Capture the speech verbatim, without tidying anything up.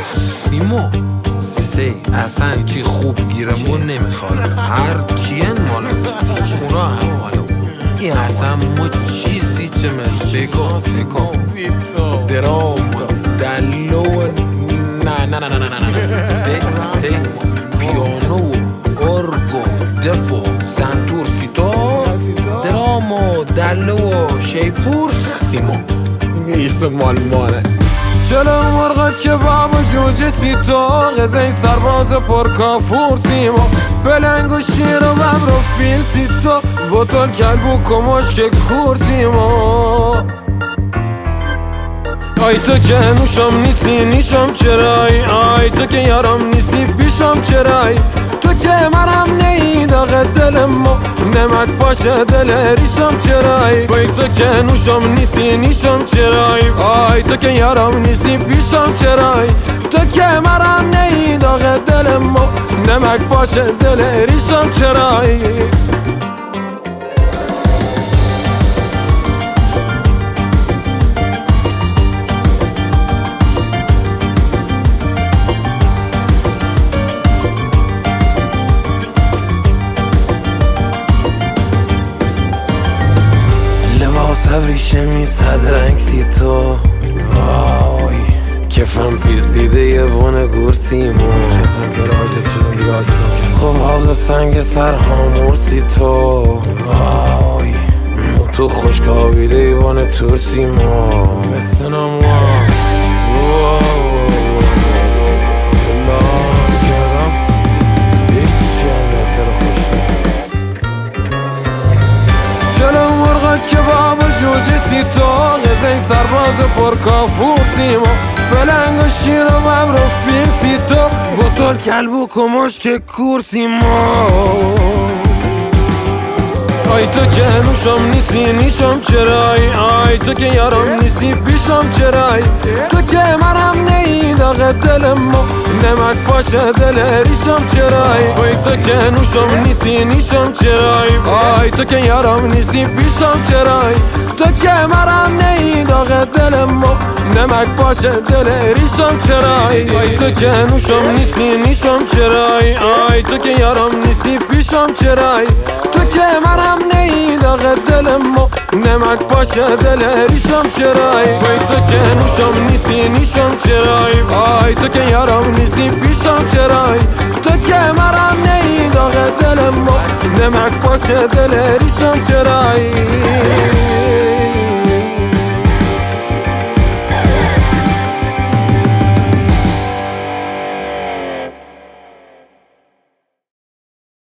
سیمو سه اصلا چی خوب گیرمون نمیخواد، هر چیه مال اونا هم مالو. این اصلا مو چیزی چه من سیکو سیکو درام دلو نه نه نه نه نه نه سه سه پیانو ارگو دفو سنتور سیتار درامو دلو شیپور سیمو میسه مال ماله. جلو مرغت که بابا جوجه سیتا غزه سرباز پرکافور سیما بلنگ و شیر و ببر و فیل سیتا بطل کلب و کماش که کور سیما. آی تو که نوشم نیسی نیشم چرای، آی تو که یارم نیسی پیشم چرای، تو که منم نی داغ دلم ما نمک باشه دل ریشم چرای. آی تو که نوشم نیسی نیشم چرای، آی تو که یارم نیسی پیشم چرای، تو که منم نی داغ دلم ما نمک باشه دل ریشم چرای. صبریشه می صد رنگ سی تو وای کفم پیسیده یه بونه گورسیمو خزم که رو عاجز شدم دیگه عاجزم کرد. خب حال سنگ سر همورسی تو وای تو خوشکابیده ایوان تورسیمو بستنم که بابا جوجه سیتا غزه سرباز پرکافور سیما بلنگ و شیر و ببر و فیل سیتا بطل کلب و کماش که کور سیما. آی تو که نوشم نیسی نیشم چرای، آی تو که یارم نیسی پیشم چرای، تو که منم نی داغ دلم ما نمک باشه دل ریشم چرای. آی تو که نوشم نیسی نیشم چرای، آی تو که یارم نیسی پیشم چرای، تو که منم نی داغ دلم ما نمک باشه دل ریشم چرای. آی تو که نوشم نیسی نیشم چرای، آی تو که یارم نیسی پیشم چرای، تو که منم نی داغ دلم ما نمک باشه دل ریشم چرای. آی تو که نوشم نیسی نیشم چرای، آی تو که یارم نیسی پیشم چرای، تو که منم نی داغ دلم ما نمک باشه دل ریشم چرای.